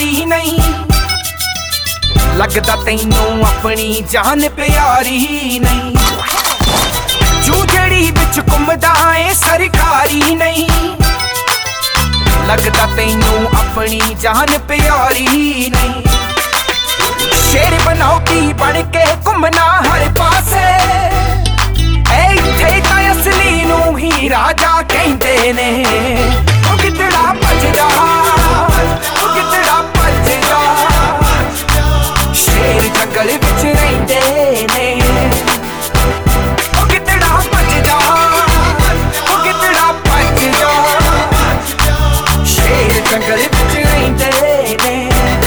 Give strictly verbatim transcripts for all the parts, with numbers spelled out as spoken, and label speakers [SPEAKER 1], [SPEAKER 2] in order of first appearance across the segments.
[SPEAKER 1] यारी नहीं, लगदा तैनू अपनी जान प्यारी नहीं। जूझड़ी बिच घुमदा ऐ सरकारी नहीं, लगदा तैनू अपनी जान प्यारी नहीं। शेर बनौटी बन के घुमना हर पासे, इत्थे तां असली नू ही राजा कहंदे ने। ओ गिद्धड़ा भज जा, ओ गिद्धड़ा भज जा, शेर जंगल विच रहिंदे ने। ओ गिद्धड़ा भज जा, ओ गिद्धड़ा भज जा, शेर जंगल विच रहिंदे ने।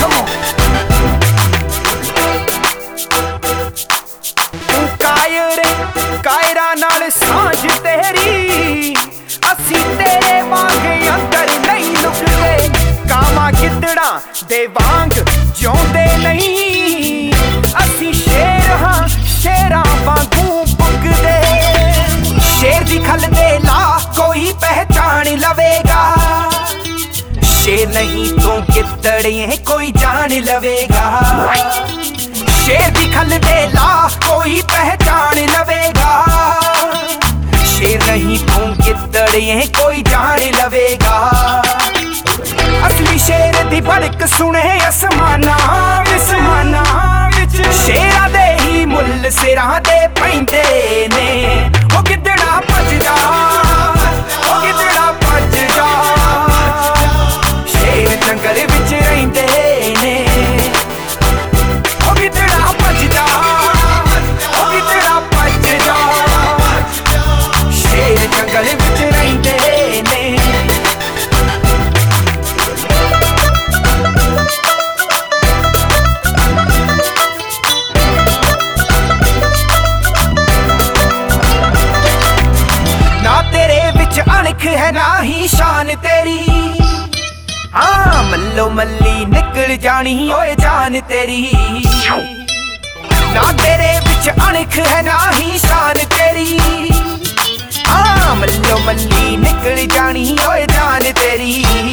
[SPEAKER 1] कायरे कायरा नाल सांझ तेरी, असी तेरे वांग अंदर नहीं लुकदे। कामा गिद्धड़ा दे वांग जिउंदे नहीं, असी शेर हां शेरां वांगू पुगदे। शेर दी खल दे ला कोई पहचान लवेगा, शेर नहीं तो गिद्धड़े कोई जान लवेगा। शेर दी खल दे ला कोई पहचान लवेगा, शेर नहीं तू गिद्धड़े कोई जान लवेगा। असली शेर दी भड़क सुने आसमाना आसमाना विच, शेरां दे ही मुल सिरां दे पैंदे ने। ओ गिद्धड़ा भज जा, ओ गिद्धड़ा भज जा, शेर जंगल विच रहिंदे ने। अणख है ना ही शान तेरी, हाँ मल्लो मल्ली निकल जानी ओए जान तेरी। ना तेरे बिच अणख है ना ही शान तेरी, हाँ मल्लो मल्ली निकल जानी ओए जान तेरी।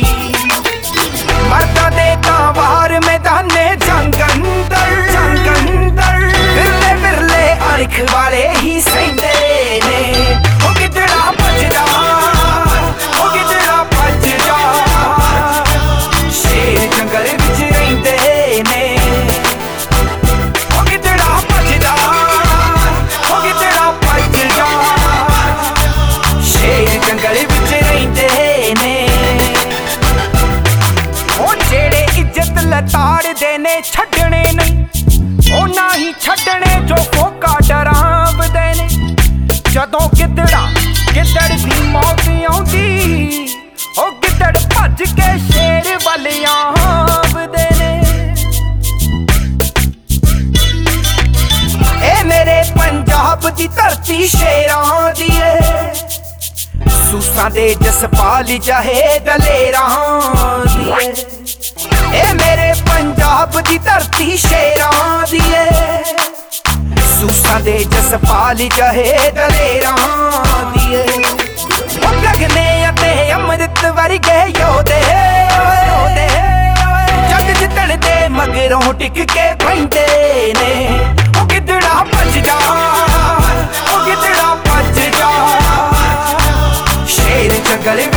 [SPEAKER 1] मर्दा दे तां वार मैदाने जंग अंदर जंग अंदर, बिरले बिरले अणख वाले ही सहिंदे ने। ओ गिद्धड़ा भज जा, ओ गिद्धड़ा भज जा, शेर जंगल विच रहिंदे ने। ओ गिद्धड़ा भज जा, ओ गिद्धड़ा भज जा, शेर जंगल विच रहिंदे ने। ओ जेड़े इज्जत लताड़दे ने छड्डणे नहीं, ओ ना ही छड्डणे जो फोका डरावदे ने। जदों गिद्धड़ा गिद्धड़ दी मौत आउंदी, ओ गिद्धड़ भज के शेर वल आवदे ने। ए मेरे पंजाब दी धरती शेरां दी ऐ, सूसां दे जसपाल जाहे दलेरां दी ऐ। ए मेरे पंजाब दी धरती शेरां दी ऐ, सूसां दे जसपाल जाहे दलेरां दी ऐ। ओ गगने अते अमृत वर्गे योधे, जग जितण दे मगरों टिक के पैंदे ने। ओ गिद्धड़ा भज जा, ओ गिद्धड़ा भज जा, शेर जंगल